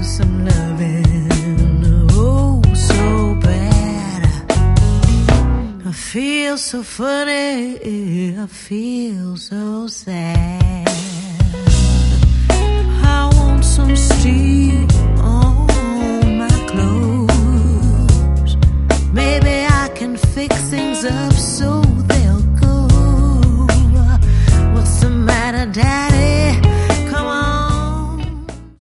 some loving, oh so bad. I feel so funny, I feel so sad. I want some steam on my clothes. Maybe I can fix things up so they'll go. What's the matter, Daddy?